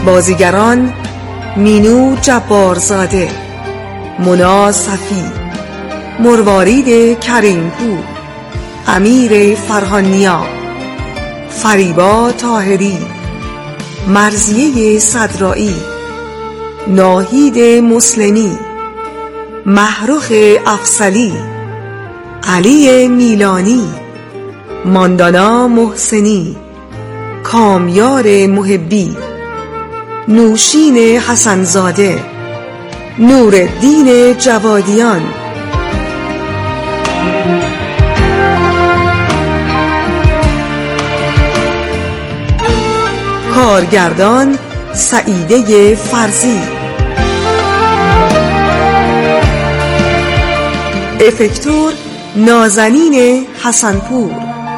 بازیگران: مینو جبارزاده، مونا صفی، مروارید کریمپور، امیر فرهانیا، فریبا طاهری، مرضیه صدرایی، ناهید مسلمی، محروخ افصلی، علی میلانی، ماندانا محسنی، کامیار محبی، نوشین حسنزاده، نورالدین جوادیان. کارگردان: سعیده فرزی. افکتور: نازنین حسنپور.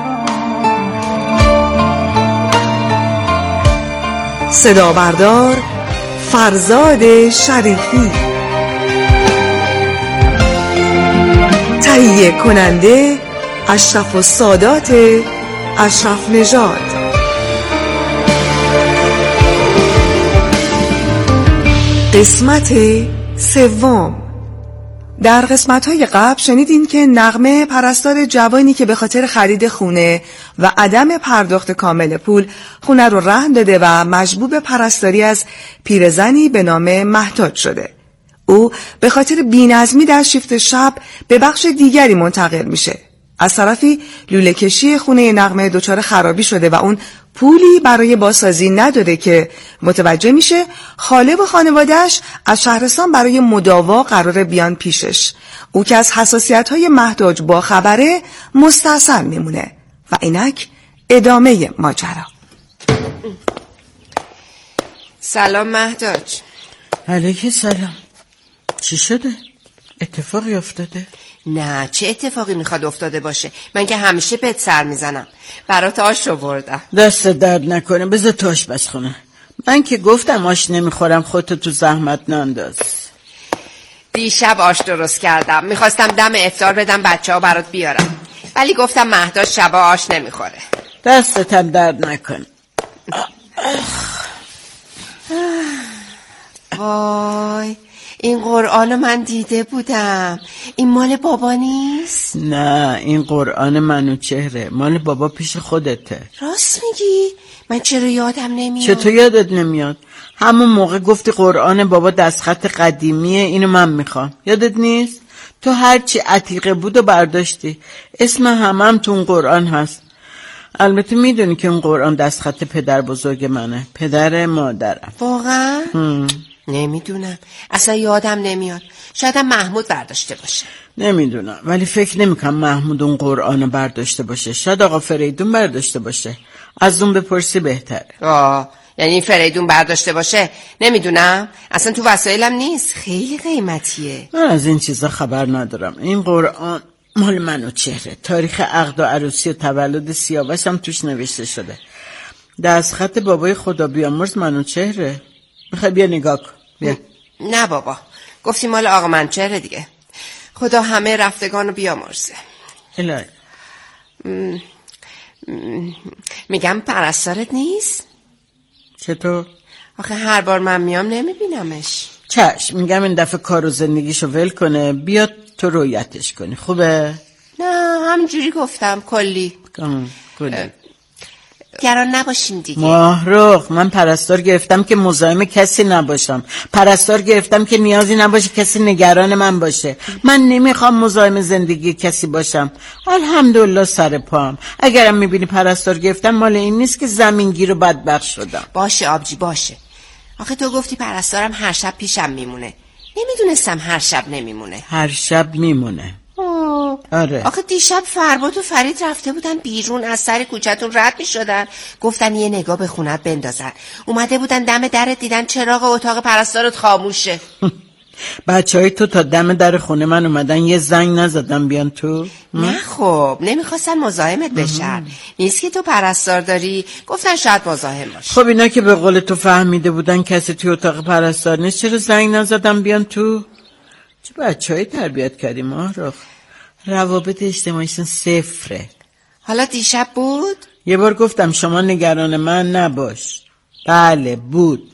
صدابردار: فرزاد شریفی. تهیه کننده: اشرف السادات اشرف نژاد. قسمت سوم. در قسمت‌های قبل شنیدیم که نغمه پرستار جوانی که به خاطر خرید خونه و عدم پرداخت کامل پول خونه رو رهن داده و مجبور پرستاری از پیرزنی به نام مهتاج شده. او به خاطر بی‌نظمی در شیفت شب به بخش دیگری منتقل میشه. از طرفی لوله کشی خونه نغمه دچار خرابی شده و اون پولی برای بازسازی نداره که متوجه میشه خاله و خانواده‌اش از شهرستان برای مداوا قراره بیان پیشش. او که از حساسیت‌های مهتاج با خبره مستحصل میمونه و اینک ادامه ماجرا. سلام مهتاج. علیک سلام. چی شده؟ اتفاقی افتاده؟ نه، چه اتفاقی میخواد افتاده باشه؟ من که همیشه بهت سر میزنم. برات آش آوردم. دست درد نکنه، بذار تو آشپزخونه. من که گفتم آش نمیخورم، خودتو تو زحمت نانداز. دیشب آش درست کردم، میخواستم دم افطار بدم بچه‌ها برات بیارم، ولی گفتم مهداد شبا آش نمیخوره. دستتم درد نکنه. وای، این قرآن من دیده بودم. این مال بابا نیست؟ نه، این قرآن منوچهره، مال بابا پیش خودته. راست میگی؟ من چرا یادم نمیاد؟ چطور یادت نمیاد؟ همون موقع گفتی قرآن بابا دستخط قدیمیه، اینو من میخوام. یادت نیست؟ تو هرچی عتیقه بود و برداشتی. اسم هم تو اون قرآن هست. البته میدونی که اون قرآن دستخط پدر بزرگ منه، پدر مادرم. واقعا؟ نمیدونم، اصلا یادم نمیاد. شاید محمود برداشته باشه. نمیدونم، ولی فکر نمیکنم محمود اون قرآن برداشته باشه. شاید آقا فریدون برداشته باشه. از اون بپرسی بهتره. یعنی فریدون برداشته باشه؟ نمیدونم، اصلا تو وسایلم نیست، خیلی قیمتیه. من از این چیزا خبر ندارم. این قرآن مال منوچهره. تاریخ عقد و عروسی و تولد سیاوش هم توش نوشته شده. دستخط بابای خدا بیامرز منوچهره. میخوای بیا نگاه کن. بیا. نه بابا، گفتی مال آقا منوچهره دیگه. خدا همه رفتگان رو بیامرزه. الهی. میگم پرستارت نیست؟ چطور؟ آخه هر بار من میام نمیبینمش. چشم، میگم این دفعه کار و زندگیشو ول کنه، بیاد تو رویتش کنی. خوبه؟ نه، همینجوری گفتم، کلی. کلی. گران نباشیم دیگه. ماهروخ، من پرستار گرفتم که مزاحم کسی نباشم. پرستار گرفتم که نیازی نباشه کسی نگران من باشه. من نمیخوام مزاحم زندگی کسی باشم. الحمدلله سر پام. اگرم میبینی پرستار گرفتم مال این نیست که زمینگیر و بدبخت شدم. باشه آبجی، باشه. آخه تو گفتی پرستارم هر شب پیشم میمونه. نمیدونستم هر شب نمیمونه. هر شب میمونه. آره. آخه دیشب فرباد و فرید رفته بودن بیرون، از سر کوچه‌تون رد می‌شدن، گفتن یه نگاه به خونت بندازن. اومده بودن دم درت، دیدن چراغ اتاق پرستارت خاموشه. بچهای تو تا دم در خونه من اومدن یه زنگ نزدن بیان تو؟ نه خب، نمیخواستن مزاحمت بشن. نیست که تو پرستار داری، گفتن شاید مزاحم باشه. خب اینا که به قول تو فهمیده بودن کسی توی اتاق پرستار نیست، چرا زنگ نزدن بیان تو؟ چه بچه‌ای تربیت کردی ماهروخ؟ روابط اجتماعیشون صفره. حالا دیشب بود؟ یه بار گفتم شما نگران من نباش. بله بود.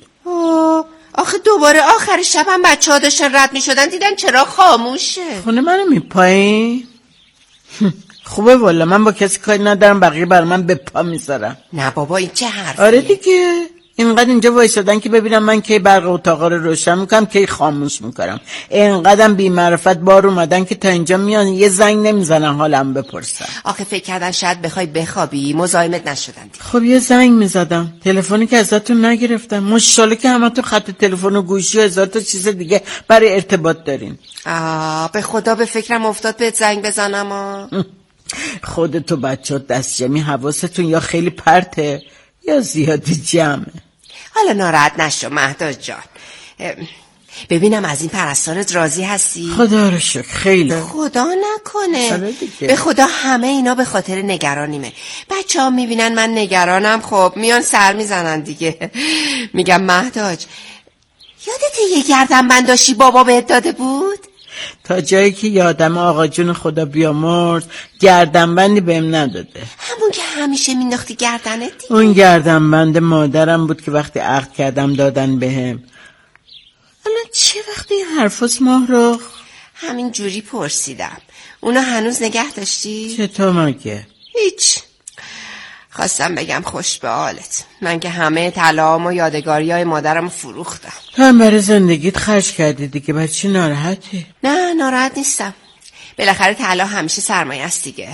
آخه دوباره آخر شب هم بچه ها داشتن رد می شدن دیدن چرا خاموشه. خونه منو میپایی؟ خوبه والا، من با کسی کاری ندارم، بقیه بر من به پا میذارم. نه بابا این چه حرفیه؟ آره دیگه، اینقدر اینجا وایسادن که ببینم من کی برق اتاقا رو روشن میکنم کی خاموش میکنم. اینقدرم بی معرفت بار اومدن که تا اینجا میان یه زنگ نمیزنن حالم بپرسن. آخه فکر کردن شاید بخوای بخوابی، مزاحمت نشدن دیگه. خب یه زنگ میزدم، تلفنی که ازتون نگرفتم. ماشاءالله که همتون خط تلفن و گوشی و هزار تا چیز دیگه برای ارتباط دارین. به خدا به فکرم افتاد بهت زنگ بزنم. خودتو بچه‌ها دست جمعی حواستون یا خیلی پرته یا زیادی جمعه. حالا ناراحت نشو مهداد جان. ببینم از این پرستارت راضی هستی؟ خدا رو شکر خیلی. خدا نکنه. به خدا همه اینا به خاطر نگرانیمه. بچه ها میبینن من نگرانم، خب میان سر میزنن دیگه. میگم مهداج یادت یه گردنبند داشتی بابا بهت داده بود؟ تا جایی که یادم آقا جون خدا بیامرز گردنبندی بهم نداده. همون که همیشه مینداختی گردنت دیگه. اون گردنبند مادرم بود که وقتی عقد کردم دادن بهم. حالا چه وقتی این حرفاست ماهرخ؟ همین جوری پرسیدم. اونا هنوز نگه داشتی؟ چطور مگه؟ هیچ. خواستم بگم خوش به حالت. من که همه طلاهام و یادگاریای مادرم فروختم. تو هم برای زندگیت خرج کردی دیگه، برای چی ناراحتی؟ نه ناراحت نیستم. بالاخره طلا همیشه سرمایه است دیگه.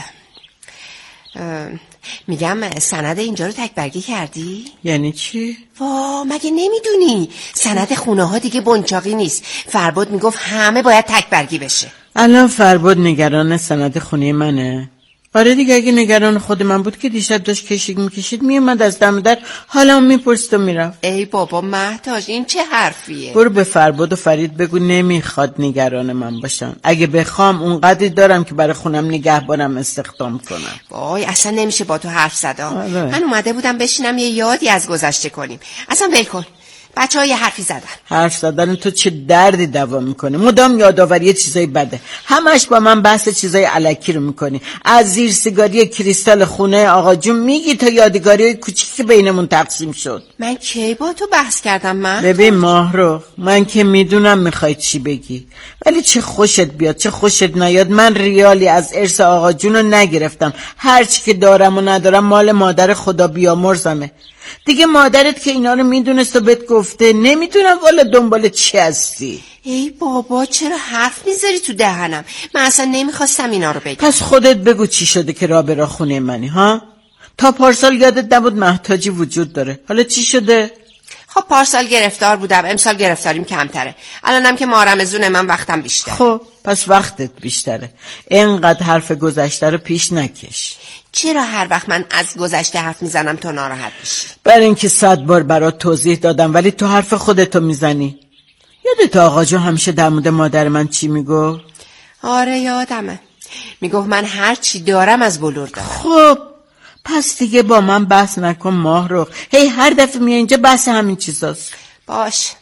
میگم سند اینجا رو تکبرگی کردی؟ یعنی چی؟ مگه نمیدونی سند خونه ها دیگه بنچاقی نیست. فرباد میگفت همه باید تکبرگی بشه. الان فرباد نگران سند خونه منه؟ آره دیگه، اگه نگران خود من بود که دیشب داشت کشیک میکشید میومد از دم در حالا میپرسید و میرفت. ای بابا مهداج این چه حرفیه؟ برو به فرباد و فرید بگو نمیخواد نگران من باشن. اگه بخوام اونقدری دارم که برای خونم نگهبانم استخدام کنم. وای اصلا نمیشه با تو حرف زد. من اومده بودم بشینم یه یادی از گذشته کنیم. اصلا ول کن. بچه‌ها یه حرفی زدن. حرف زدن تو چه دردی دوا میکنه؟ مدام یادآوری چیزای بده. همش با من بحث چیزای الکی رو میکنی. از زیر سیگاری کریستال خونه آقا جون میگی تا یادگاریای کوچیکی که بینمون تقسیم شد. من کی با تو بحث کردم؟ من ببین ماهرخ، من که میدونم میخوای چی بگی، ولی چه خوشت بیاد چه خوشت نیاد من ریالی از ارث آقا جون رو نگرفتم. هر چی که دارم و ندارم مال مادر خدا بیامرزمه. دیگه مادرت که اینا رو میدونست و بهت گفته، نمیدونم والا دنبال چی هستی. ای بابا چرا حرف میذاری تو دهنم؟ من اصلا نمیخواستم اینا رو بگم. پس خودت بگو چی شده که راه به راه خونه منی ها؟ تا پارسال یادت نبود محتاجی وجود داره، حالا چی شده؟ خب پارسال گرفتار بودم، امسال گرفتاریم کمتره. الانم که مارمزونه من وقتم بیشتره. خب پس وقتت بیشتره. اینقدر حرف گذشته رو پیش نکش. چرا هر وقت من از گذشته حرف میزنم تو ناراحت میشی؟ برای اینکه 100 بار برات توضیح دادم ولی تو حرف خودتو میزنی. یادت آقا جو همیشه در مورد مادر من چی میگو؟ آره یادمه. میگفت من هر چی دارم از بلور دارم. خب پس دیگه با من بحث نکن ماهرخ. هر دفعه میای اینجا بحث همین چیزاست. باش.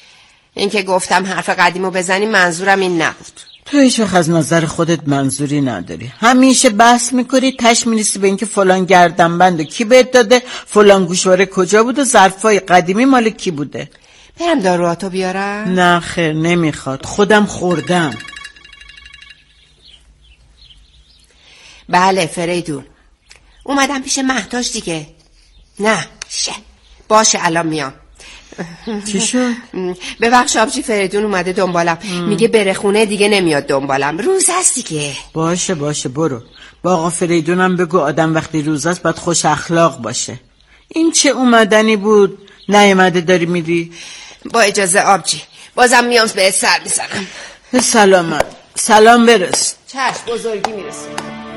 این که گفتم حرف قدیمو بزنی منظورم این نبود. تو هیچ وقت از نظر خودت منظوری نداری. همیشه بحث میکنی تش میرسی به اینکه فلان گردنبند کی بهت داده، فلان گوشواره کجا بود و ظرفای قدیمی مال کی بوده. برم داروهاتو بیارم؟ نه خیر نمیخواد، خودم خوردم. بله فریدون اومدم پیش مهداج دیگه. نه باشه الان میام. چی شد؟ ببخش آبجی فریدون اومده دنبالم. میگه بره خونه دیگه نمیاد دنبالم. روز هست دیگه. باشه برو. با آقا فریدونم بگو آدم وقتی روز هست باید خوش اخلاق باشه. این چه اومدنی بود؟ نیومده داری میری؟ با اجازه آبجی بازم میام به سر میزنم. سلامت. سلام برس. چشم بزرگی میرسه.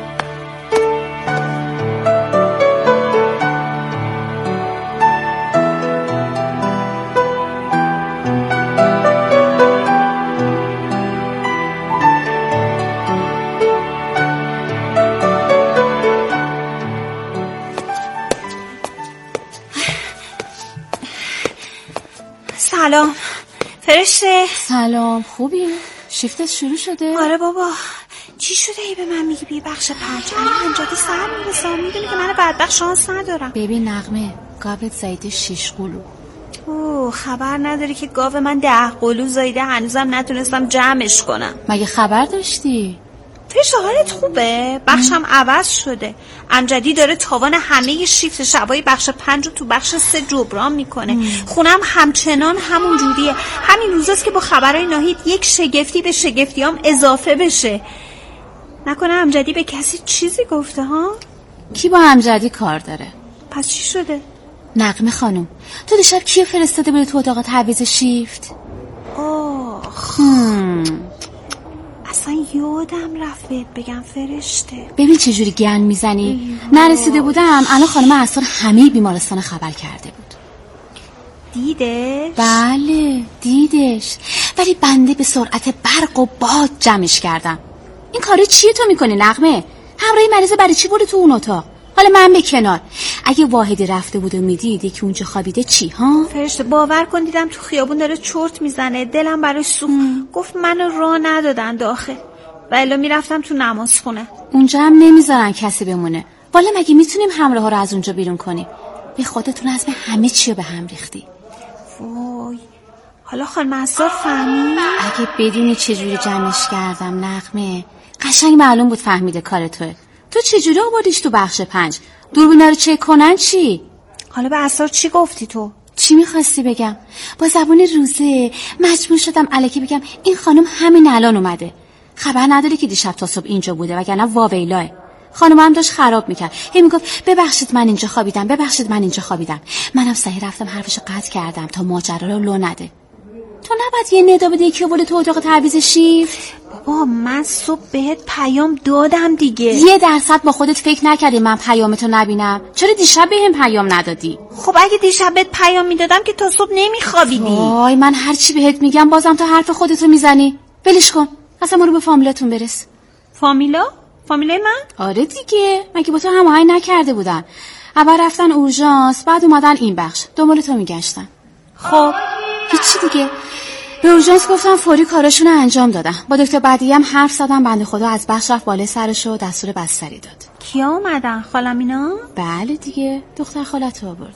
سلام فرشته. سلام خوبی؟ شیفتت شروع شده؟ آره بابا. چی شده ای به من میگی بی بخش پرچمی انجادی سر میرسم؟ میدونی که من بدبخت شانس ندارم. ببین نغمه قبلت زایده 6 قلو. خبر نداری که گاو من 10 قلو زایده، هنوزم نتونستم جمعش کنم. مگه خبر داشتی؟ فرشته حالت خوبه؟ بخشم عوض شده. امجدی داره تاوان همه شیفت شبای بخش 5 رو تو بخش 3 جبران میکنه. خونم همچنان همون جوریه. همین روزاست که با خبرهای ناهید یک شگفتی به شگفتیام اضافه بشه. نکنه امجدی به کسی چیزی گفته ها؟ کی با امجدی کار داره؟ پس چی شده؟ نغمه خانم، تو دیشب کیو فرستاده بوده تو اتاق تعویض شیفت؟ اصلا یادم رفت بهت بگم فرشته. ببین چجوری گن میزنی. نرسیده بودم الان خانم احسان همه بیمارستان خبر کرده بود. دیدش؟ بله دیدش، ولی بنده به سرعت برق و باد جمعش کردم. این کاری چیه تو میکنی نغمه؟ همراه مریض برای چی بوده تو اون اتاق؟ حالا من به کنار، اگه واحدی رفته بود و میدیدی که اونجا خوابیده چی ها؟ فرشته باور کن دیدم تو خیابون داره چرت میزنه، دلم براش سوخت. گفت منو راه ندادن داخل و الا میرفتم تو نمازخونه. اونجا هم نمیذارن کسی بمونه. والا مگه میتونیم همراه ها رو از اونجا بیرون کنیم؟ به خودتون عزم همه چی رو به هم ریختی. وای حالا خانم اسرار فهمید؟ اگه بدونی چجوری جمعش کردم نغمه، قشنگ معلوم بود فهمیده کار توه. تو چجوری آوردیش تو بخش 5؟ دوربینا رو چک کنن چی؟ حالا به اسرار چی گفتی تو؟ چی میخواستی بگم؟ با زبون روزه مجبور شدم الکی بگم این خانم همین الان اومده. خبر نداری که دیشب تا صبح اینجا بوده وگرنه واویلاه. خانم هم داشت خراب میکرد، هی میگفت ببخشید من اینجا خوابیدم، ببخشید من اینجا خوابیدم. منم صحیح رفتم حرفشو قطع کردم تا ماجرا رو لو نده. تو نباید یه ندا بده یکی بوله تو اتاق تعویض شیفت؟ بابا من صبح بهت پیام دادم دیگه. 1% با خودت فکر نکردی من پیامتو نبینم؟ چرا دیشب بهم پیام ندادی؟ خب اگه دیشب بهت پیام میدادم که تا صبح نمیخوابیدی. وای من هر چی بهت میگم بازم تو حرف خودتو میزنی. ولش کن، اصلا ما رو به فامیلاتون برس. فامیلا؟ فامیلای من؟ آره دیگه، مگه با تو هماهنگ نکرده بودن؟ اول رفتن اورژانس، بعد اومدن این بخش، دنبال تو میگشتن. خب هیچی دیگه. به اورژانس گفتم فوری کارشون رو انجام دادن. با دکتر بعدی هم حرف زدم، بنده خدا از بخش رفت بالای سرش و دستور بستری داد. کیا اومدن؟ خالم اینا؟ بله دیگه، دختر خالتو آوردن.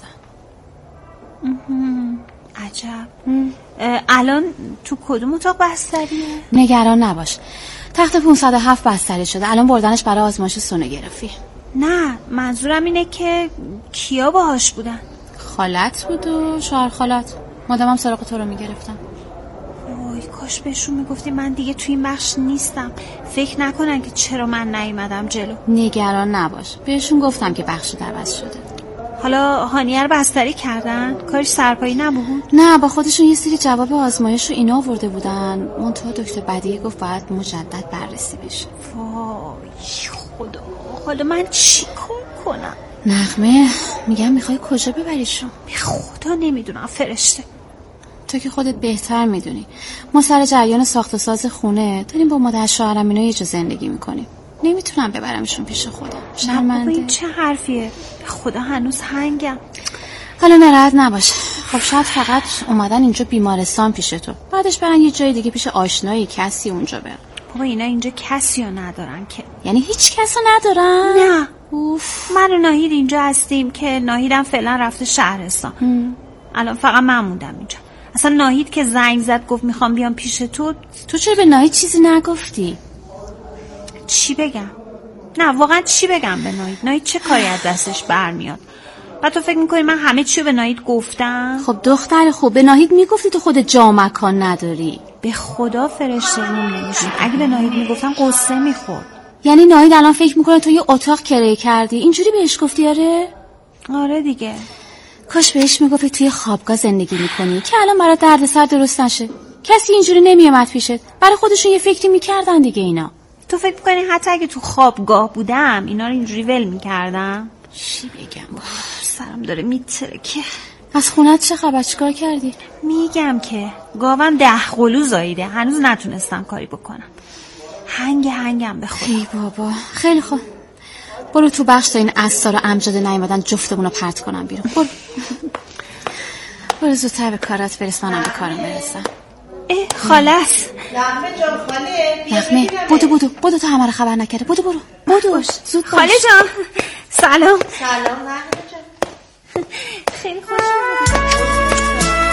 عجب. الان تو کدوم اتاق بستریه؟ نگران نباش، تخت 507 بستری شده. الان بردنش برای آزمایش سونوگرافی. نه منظورم اینه که کیا باهاش بودن؟ خالت بود و شوهر خالت. مادامم سراغ تو رو میگرفتم. وای کاش بهشون میگفتی من دیگه توی این بخش نیستم، فکر نکنن که چرا من نیومدم جلو. نگران نباش، بهشون گفتم که بخش عوض شده. حالا هانیه رو بستری کردن؟ کارش سرپایی نبود؟ نه با خودشون یه سری جواب آزمایش رو اینا آورده بودن. منتها دکتر بدیه گفت باید مجدد بررسی بشه. وای خدا، حالا من چی کار کنم؟ نغمه میگم میخوای کجا ببریشون؟ به خدا نمیدونم فرشته. تو که خودت بهتر میدونی. ما سر جریان ساخت و ساز خونه داریم با مادر شوهرم اینا یه جا زندگی میکنیم. نمیتونم ببرمشون پیش خودم، شرمنده. این چه حرفیه؟ به خدا هنوز هنگم. حالا ناراحت نباش. خب شاید فقط اومدن اینجا بیمارستان پیش تو، بعدش برن یه جای دیگه پیش آشنایی کسی اونجا برن. بابا اینا اینجا کسی رو ندارن که. یعنی هیچ کس رو ندارن؟ نه. اوف. من و ناهید اینجا هستیم که ناهیدم فعلا رفته شهرستان. الان فقط من موندم اینجا. اصلا ناهید که زنگ زد گفت میخوام بیام پیش تو چرا به ناهید چیزی نگفتی؟ چی بگم؟ نه واقعا چی بگم به ناهید؟ ناهید چه کاری از دستش برمیاد؟ و تو فکر میکنی من همه چی رو به ناهید گفتم؟ خب دختر خوب، به ناهید میگفتی تو خود جا و مکان نداری. به خدا فرشته نمیشه. اگه به ناهید میگفتم قصه میخورد. یعنی ناهید الان فکر میکنه تو یه اتاق کرایه کردی اینجوری بهش گفتی؟ آره دیگه. کاش بهش میگفتی توی خوابگاه زندگی میکنی که الان برای دردسر درست نشه. کسی اینجوری نمیومد پیشت، برای خودشون یه فکری میکردن دیگه. اینا تو فکر میکنی حتی اگه تو خوابگاه بودم اینا رو اینجوری ول میکردم؟ چی بگم؟ سرم داره میترکه. از خونت چه خبر؟ چیکار کردی؟ میگم که گاوم 10 قلو زاییده، هنوز نتونستم کاری بکنم. هنگم به خدا. ای بابا خیلی خوب، برو تو بخش تا این اسرار امجد نیومدن جفتمون رو پرت کنم بیرون. برو زودتر به کارات برس، منم به کارم برسم. خالص نغمه جان، خاله نغمه بودو تو همه رو خبر نکرده. بودو زود باش. خاله جان سلام. سلام نغمه جان. خیلی خوش اومدید.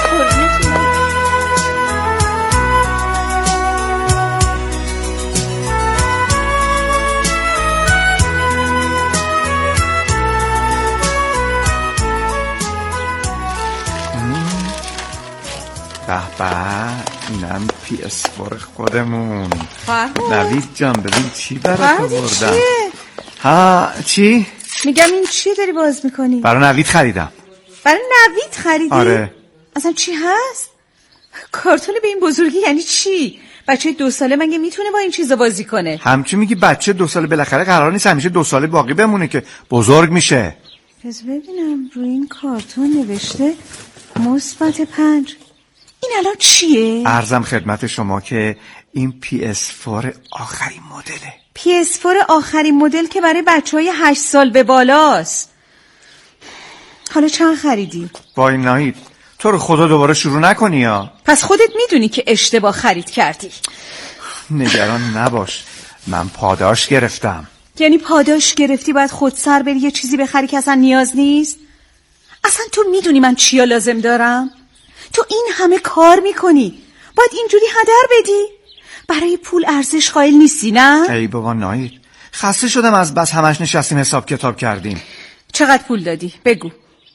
PS4 خودمون. نوید جان ببین چی برات آوردم. ها چی؟ میگم این چی داری باز میکنی؟ برای نوید خریدم. برای نوید خریدی؟ آره. اصلا چی هست؟ کارتون به این بزرگی یعنی چی؟ بچه 2 ساله مگه میتونه با این چیزا بازی کنه؟ همچی میگی بچه 2 ساله بالاخره قرار نیست همیشه 2 ساله باقی بمونه که بزرگ میشه. پس ببینم روی این کارتون نوشته مثبت 5. این الان چیه؟ عرضم خدمت شما که این PS4 آخرین مدله. PS4 آخرین مدل که برای بچهای 8 سال به بالاست. حالا چند خریدی؟ وای ناهید تو رو خدا دوباره شروع نکنی یا؟ پس خودت میدونی که اشتباه خرید کردی. نگران نباش من پاداش گرفتم. یعنی پاداش گرفتی باید خود سر بری یه چیزی بخری که اصلا نیاز نیست؟ اصلا تو میدونی من چیا لازم دارم؟ تو این همه کار میکنی باید اینجوری هدر بدی؟ برای پول ارزش قائل نیستی نه؟ ای بابا ناهید خسته شدم از بس همش نشستیم حساب کتاب کردیم. چقدر پول دادی؟ بگو.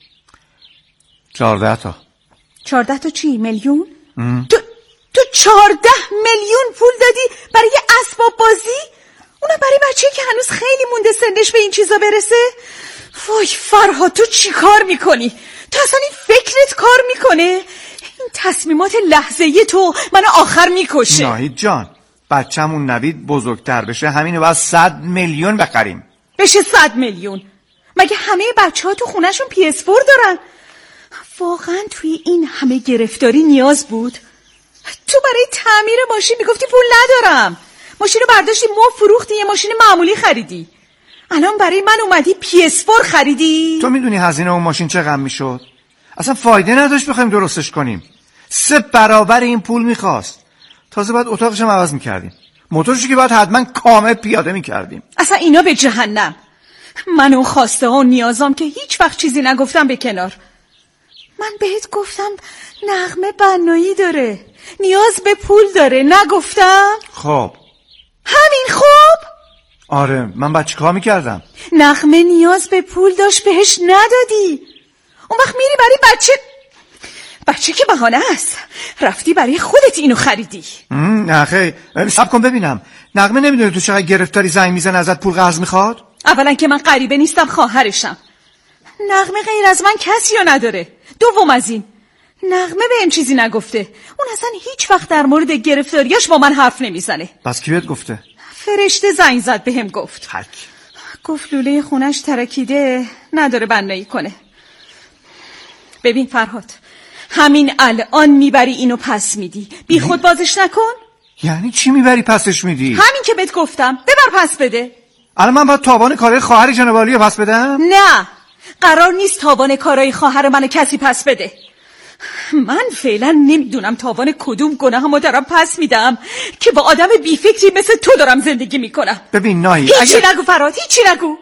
14 تا. 14 تا چی؟ میلیون؟ تو 14 میلیون پول دادی برای یه اسباب بازی؟ اونم برای بچه‌ای که هنوز خیلی مونده سنش به این چیزا برسه؟ وای فرهاد تو چی کار میکنی؟ تو اصلا این فکرت کار میکنه؟ این تصمیمات لحظه‌ای تو منو آخر میکشه. ناهید جان بچه‌مون نوید بزرگتر بشه همینو باید 100 میلیون بخریم. بشه 100 میلیون؟ مگه همه بچه‌ها تو خونه‌شون PS4 دارن؟ واقعا توی این همه گرفتاری نیاز بود؟ تو برای تعمیر ماشین میگفتی پول ندارم، ماشین رو برداشتی فروختی یه ماشین معمولی خریدی، الان برای من اومدی PS4 خریدی؟ تو میدونی هزینه اون ماشین چقدر میشد؟ اصلا فایده نداشت بخوایم درستش کنیم. 3 برابر این پول میخواست. تازه باید اتاقش هم عوض میکردیم، موتورشو که باید حتما کامل پیاده میکردیم. اصلا اینا به جهنم. من اون خواسته ها و نیازام که هیچ وقت چیزی نگفتم به کنار. من بهت گفتم نغمه بنایی داره، نیاز به پول داره، نگفتم؟ خب همین خوب؟ آره من بعد چیکار میکردم؟ نغمه نیاز به پول داشت بهش ندادی. اون وقت میری برای بچه که بهانه است، رفتی برای خودت اینو خریدی. نه خیلی صبر کن ببینم. نغمه نمیدونه تو چقدر گرفتاری زنگ میزنه ازت پول قرض میخواد؟ اولا که من غریبه نیستم، خواهرشم. نغمه غیر از من کسی رو نداره. دوم از این نغمه بهم چیزی نگفته، اون اصلا هیچ وقت در مورد گرفتاریاش با من حرف نمیزنه. پس کی بهت گفته؟ فرشته زنگ زد بهم گفت. گفت لوله خونش ترکیده نداره بنایی کنه. ببین فرهاد همین الان میبری اینو پس میدی، بی خود بازش نکن. یعنی چی میبری پسش میدی؟ همین که بهت گفتم ببر پس بده. الان من باید تاوان کارهای خواهر جناب عالی رو پس بدم؟ نه قرار نیست تاوان کارهای خواهر منو کسی پس بده. من فعلا نمیدونم تاوان کدوم گناهمو دارم پس میدم که با آدم بیفکری مثل تو دارم زندگی میکنم. ببین ناهی هیچی نگو فرهاد، هیچی نگو.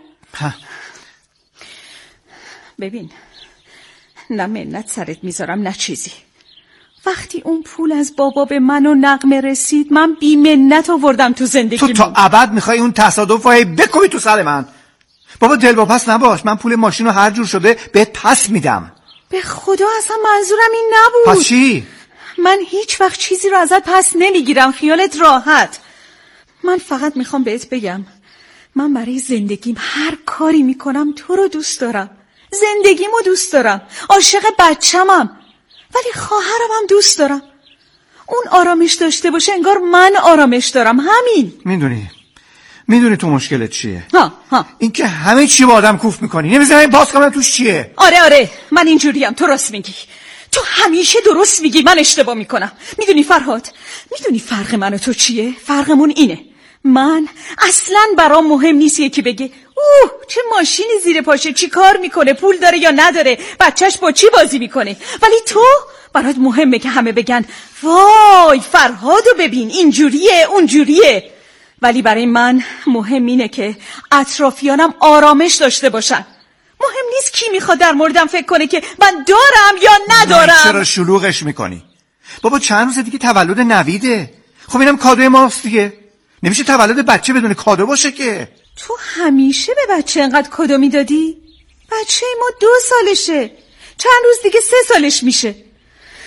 ببین نه منت سرت میذارم نه چیزی. وقتی اون پول از بابا به من و نغمه رسید من بی منت آوردم تو زندگی. تو تا ابد میخوای اون تصادف رو بکوبی تو سر من. بابا دلواپس نباش، من پول ماشین رو هر جور شده بهت پس میدم. به خدا اصلا منظورم این نبود. پس چی؟ من هیچ وقت چیزی رو ازت پس نمیگیرم، خیالت راحت. من فقط میخوام بهت بگم من برای زندگیم هر کاری میکنم تو رو دوست دارم، زندگیمو دوست دارم، عاشق بچه‌مم، ولی خواهرم هم دوست دارم. اون آرامش داشته باشه انگار من آرامش دارم. همین. میدونی تو مشکلت چیه؟ ها این که همه چی با آدم کوف میکنی، نمی‌ذاری باز کنم توش چیه؟ آره من اینجوریم، تو راست میگی. تو همیشه درست میگی، من اشتباه میکنم. میدونی فرهاد، میدونی فرق من و تو چیه؟ فرقمون اینه من اصلاً برام مهم نیست یکی بگه چه ماشینی زیر پاشه، چی کار میکنه، پول داره یا نداره، بچهش با چی بازی میکنه، ولی تو برات مهمه که همه بگن وای فرهادو ببین اینجوریه اونجوریه. ولی برای من مهم اینه که اطرافیانم آرامش داشته باشن. مهم نیست کی میخواد در موردم فکر کنه که من دارم یا ندارم. چرا شلوغش میکنی؟ بابا چند روز دیگه تولد نویده. خب اینم کادوی ماست دیگه. نمیشه تولد بچه بدون کادو باشه که. تو همیشه به بچه انقدر کادو میدادی؟ بچه ما 2 سالشه، چند روز دیگه 3 سالش میشه.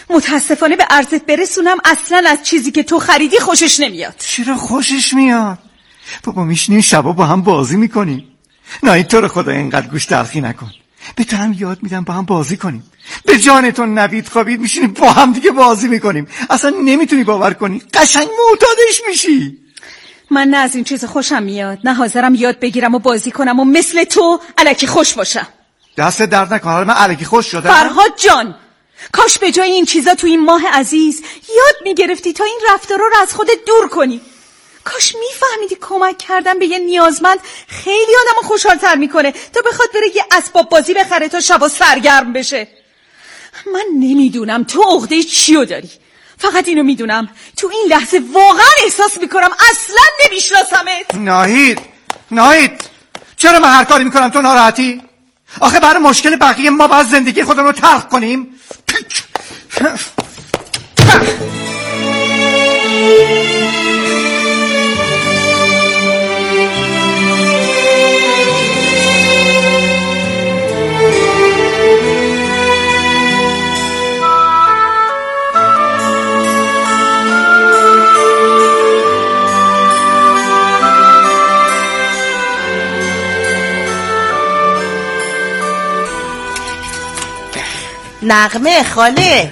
متاسفانه به عرضت برسونم اصلا از چیزی که تو خریدی خوشش نمیاد. چرا خوشش میاد؟ بابا میشینیم شبا با هم بازی میکنیم. ناهید تو رو خدا اینقدر گوش تلخی نکن. به تو هم یاد میدم با هم بازی کنیم. به جان تو نوید خوابید میشینیم با هم دیگه بازی میکنیم. اصلا نمیتونی باور کنی، قشنگ معتادش میشی. من نه از این چیز خوشم میاد، نه حاضرم یاد بگیرم و بازی کنم و مثل تو الکی خوش باشم. دست درد نکن، حالا من الکی خوش شدم. فرهاد جان، کاش به جای این چیزا تو این ماه عزیز یاد میگرفتی تا این رفتارا رو از خودت دور کنی. کاش میفهمیدی کمک کردن به یه نیازمند خیلی آدمو خوشحال‌تر میکنه تا بخواد بره یه اسباب بازی بخره تا شبا سرگرم بشه. من نمیدونم تو عقده چیو داری، فقط اینو میدونم تو این لحظه واقعا احساس میکنم اصلا نمیشناسمت. ناهید چرا من هر کاری میکنم تو ناراحتی؟ آخه برای مشکل بقیه ما باید زندگی خودمون رو تلخ کنیم؟ نغمه خاله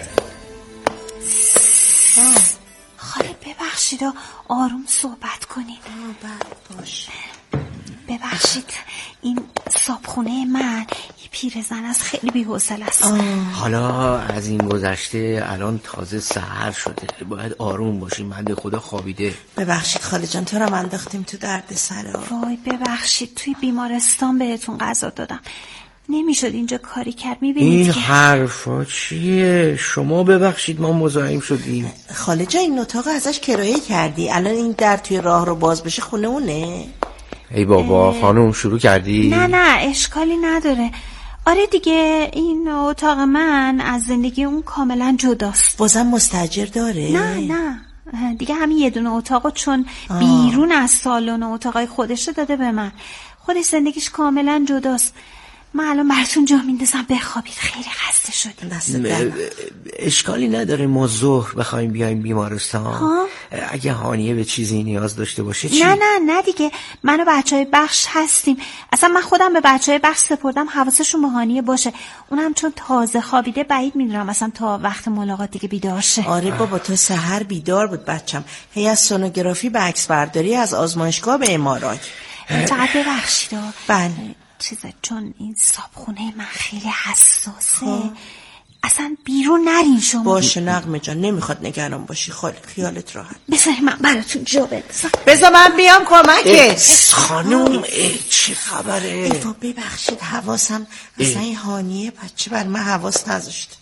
ببخشید آروم صحبت کنین. باشه. ببخشید این صابخونه من یه پیرزن از خیلی بی‌حوصله است. حالا از این گذشته الان تازه سحر شده، باید آروم باشیم. بنده خدا خوابیده. ببخشید خاله جان، تو رو من انداختیم تو درد سر. وای ببخشید، توی بیمارستان بهتون غذا دادم، نمیشد اینجا کاری کرد. میبینید این که حرفا چیه؟ شما ببخشید ما مزاحم شدیم. خاله جان این اتاق ازش کرایه کردی، الان این در توی راه رو باز بشه خونه اونه؟ ای بابا خانم شروع کردی؟ نه اشکالی نداره. آره دیگه این اتاق من از زندگی اون کاملا جداست. بازم مستاجر داره؟ نه دیگه همین یه دونه اتاقو چون بیرون از سالن و اتاقای خودشه داده به من. خودش زندگیش کاملا جداست. من الان براتون جا میندازم بخوابید، خیلی خسته شدیم. اشکالی نداره ما ظهر بخوایم بیایم بیمارستان؟ اگه هانیه به چیزی نیاز داشته باشه چی؟ نه دیگه من و بچهای بخش هستیم. اصلا من خودم به بچهای بخش سپردم حواسشون به هانیه باشه. اونم چون تازه خوابیده بعید میدونم اصلا تا وقت ملاقات دیگه بیدار شه. آره بابا تو سحر بیدار بود بچم، هی از سونوگرافی به عکس برداری، از آزمایشگاه به ام‌آرآی. فقط ببخشید بله چون این صابخونه من خیلی حساسه. اصلا بیرون نرین شما. باشه نغمه جان، نمیخواد نگران باشی، خاله خیالت راحت. بذاری من براتون جا بندازم. بذار من بیام کمکت. خانم چه خبره؟ ببخشید حواسم اصلا این هانیه بچه بر من حواس نذاشت.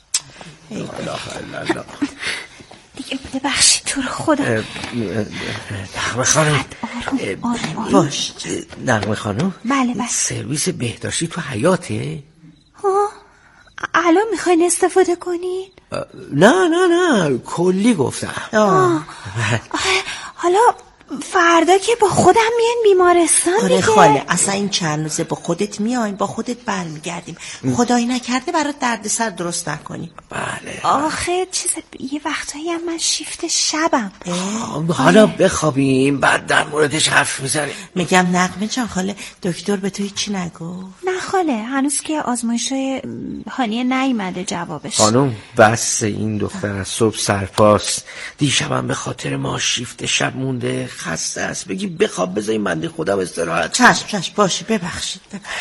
دیگه ببخشید تو رو خدا. نغمه خانم آروم. باش نغمه خانم. بله سرویس بهداشتی تو حیاته؟ الان میخواین استفاده کنین؟ نه کلی گفتم. حالا فردا که با خودم میان بیمارستان دیگه. آره خاله اصلا این چند روزه با خودت میایم، با خودت برمیگردیم. خدایی نکرده برات دردسر درست نکنیم. بله. آخه یه وقتایی هم من شیفت شبم. حالا بخوابیم بعد در موردش حرف میزنیم. میگم نغمه جان خاله دکتر به تو هیچی نگفت؟ نه خاله هنوز که آزمایشای هانیه نیومده جوابش. خانم بس این دختر از صبح سرپاست، دیشبم به خاطر ما شیفت شب مونده، خسته است. بگی بخواب بذاریم بنده خودم استراحت. چشم باشه ببخشید.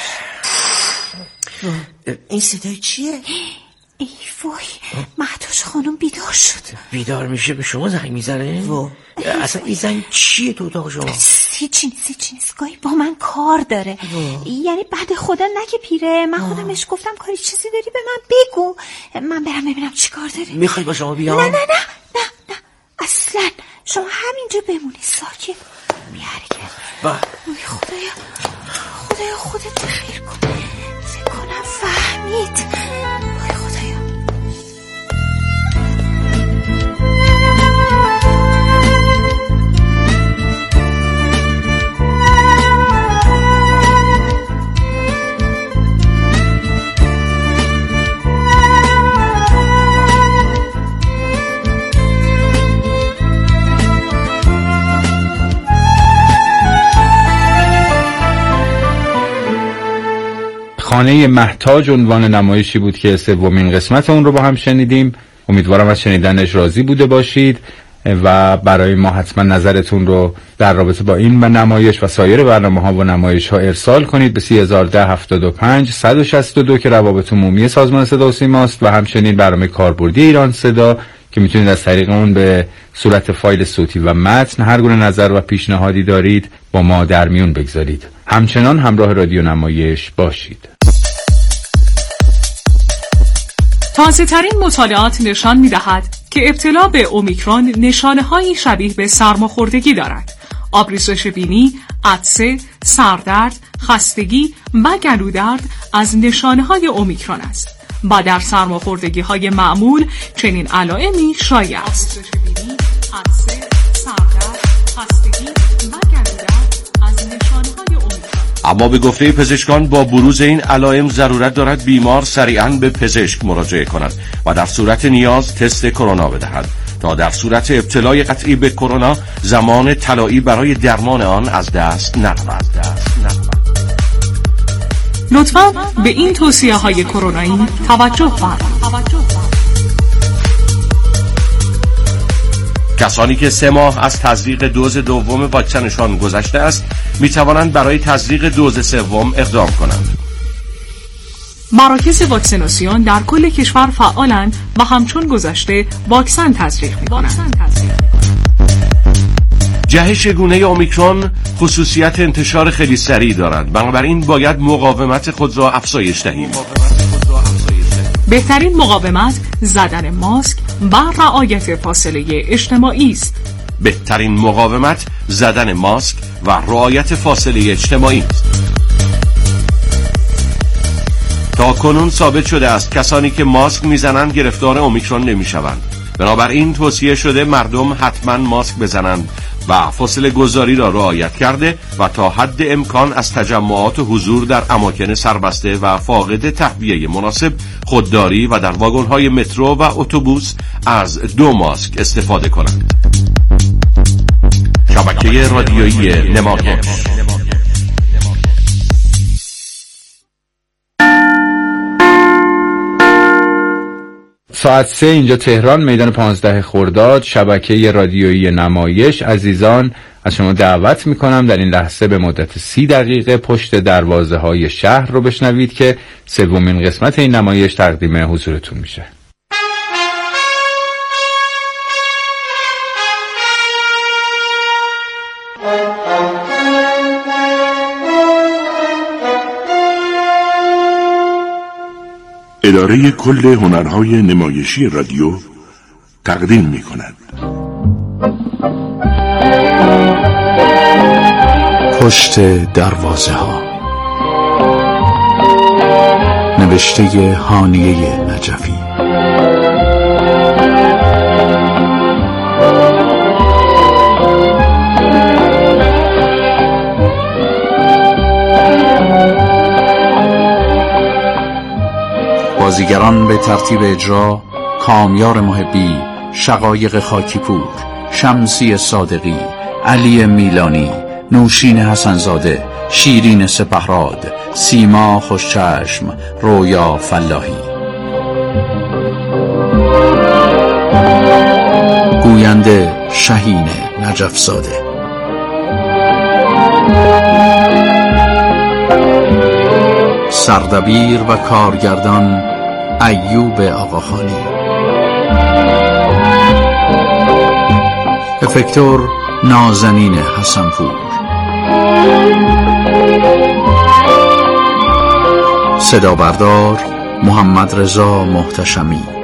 این صدای چیه؟ ای وای مهداش خانم بیدار شد. بیدار میشه به شما زنگ میزنه؟ اصلا این زنگ چیه تو اتاق شما؟ هیچی نیست گاهی با من کار داره. یعنی بعد خدا نگه پیره، من خودمش گفتم کاری چیزی داری به من بگو، من برم ببینم چی کار داری. میخوای با شما بیام؟ نه اصلا شما همینجا بمونی ساکت بی حرکت. خدایا خودت خیر کن. فکر کنم فهمید. وای خدایا. خانه محتاج عنوان نمایشی بود که سومین قسمت اون رو با هم شنیدیم. امیدوارم از شنیدنش راضی بوده باشید و برای ما حتما نظرتون رو در رابطه با این نمایش و سایر برنامه‌ها و نمایش‌ها ارسال کنید به 301075 162 که روابط عمومی سازمان صدا و سیماست و همچنین برنامه کاربردی ایران صدا که میتونید از طریق اون به صورت فایل صوتی و متن هر گونه نظر و پیشنهادی دارید با ما در میون بگذارید. همچنان همراه رادیو نمایش باشید. تازه‌ترین مطالعات نشان می‌دهد که ابتلا به اومیکرون نشانه‌هایی شبیه به سرماخوردگی دارد. آبریزش بینی، عطسه، سردرد، خستگی و گلودرد از نشانه‌های اومیکرون است. و در سرماخوردگی‌های معمول چنین علائمی شایع است. اما به گفته پزشکان با بروز این علائم ضرورت دارد بیمار سریعاً به پزشک مراجعه کند و در صورت نیاز تست کرونا بدهد تا در صورت ابتلای قطعی به کرونا زمان طلایی برای درمان آن از دست نرود. لطفاً به این توصیه‌های کرونایی توجه فرمایید. کسانی که 3 ماه از تزریق دوز دوم واکسنشان گذشته است می توانند برای تزریق دوز سوم اقدام کنند. مراکز واکسیناسیون در کل کشور فعالند و همچون گذشته واکسن تزریق می کنند. جهش گونه اومیکرون خصوصیت انتشار خیلی سریع دارد، بنابراین باید مقاومت خود را افزایش دهیم. بهترین مقاومت زدن ماسک و رعایت فاصله اجتماعی است. بهترین مقاومت زدن ماسک و رعایت فاصله اجتماعی است. تا کنون ثابت شده است کسانی که ماسک میزنند گرفتار اومیکرون نمیشوند. بنابراین توصیه شده مردم حتما ماسک بزنند و فاصله گذاری را رعایت کرده و تا حد امکان از تجمعات و حضور در اماکن سربسته و فاقد تهویه مناسب خودداری و در واگن‌های مترو و اتوبوس از 2 ماسک استفاده کنند. شبکه رادیویی نمایش. ساعت 3 اینجا تهران، میدان 15 خرداد، شبکه رادیویی نمایش. عزیزان از شما دعوت میکنم در این لحظه به مدت 30 دقیقه پشت دروازه های شهر رو بشنوید که سومین قسمت این نمایش تقدیم حضورتون میشه. اداره کل هنرهای نمایشی رادیو تقدیم می کند پشت دروازه ها، نوشته هانیه نجفی. بازیگران به ترتیب اجرا: کامیار محبی، شقایق خاکیپور، شمسی صادقی، علی میلانی، نوشین حسنزاده، شیرین سپهراد، سیما خوشچشم، رویا فلاحی. گوینده شهین نجفزاده. سردبیر و کارگردان ایوب آقاخانی. افکتور نازنین حسنپور. صدا بردار محمد رضا محتشمی.